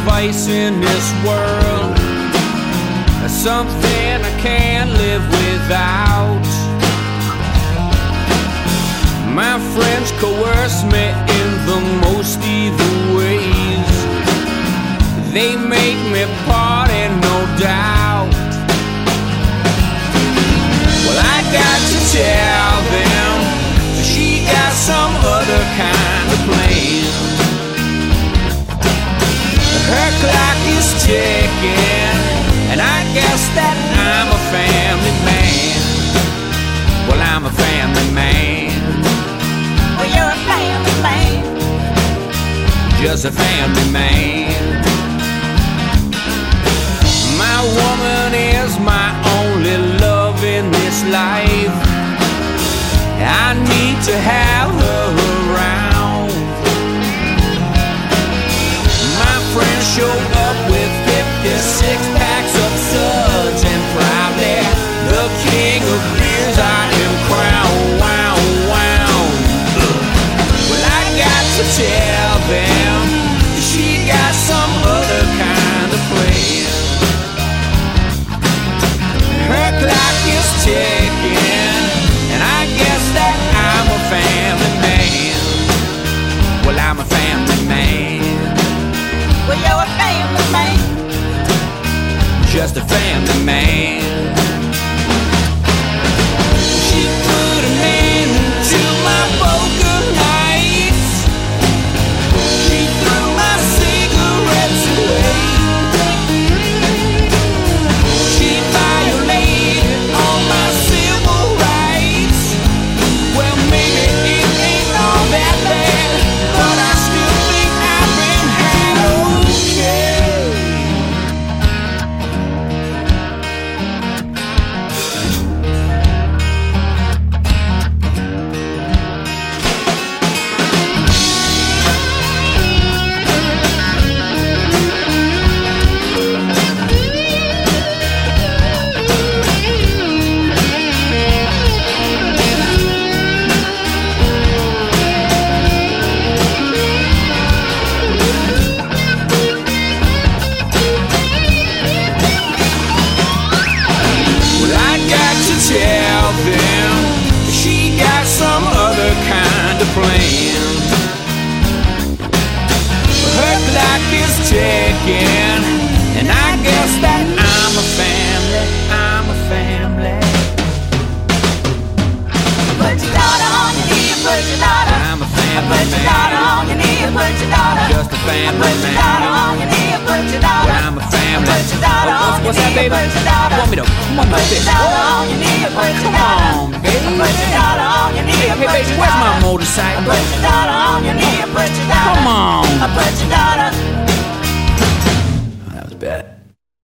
vice in this world, something I can't live without. My friends coerce me in the most evil ways. They make me party, no doubt. Well, I got to tell them she got some other kind of plan. Her clock is ticking, and I guess that I'm a family man. Well, I'm a family man. Well, you're a family man. Just a family man. My woman is my only love in this life. I need to have her around. My friends show up with 56 packs of suds, and probably the king of beers I am crowned. Wow, wow. Well, I got to tell them she got some other kind of plan. Her clock is ticking, and I guess that I'm a family man. Well, I'm a family man. Well, you're a family man. Just a family man. She put an end to my poker nights. She threw my cigarettes away. She violated all my civil rights. Well, maybe it ain't all that bad, but I still think I've been had okay. Tell them she got some other kind of plan. Her clock is ticking, and I guess that I'm a family. I'm a family. Put your daughter on your knee, put your daughter. I'm a family Put your daughter man. on your knee, put your daughter. Just a family Put your daughter man. on your knee, put your daughter. Well, I'm a family. Put your daughter on your What's that, knee, baby? put your daughter. Want me to come on like Put your this? daughter on your knee, put your Come daughter. on, baby. Put your daughter on your knee, Hey, put baby, your where's my daughter. motorcycle? Put your daughter on your knee, put your daughter. Come on. Put your daughter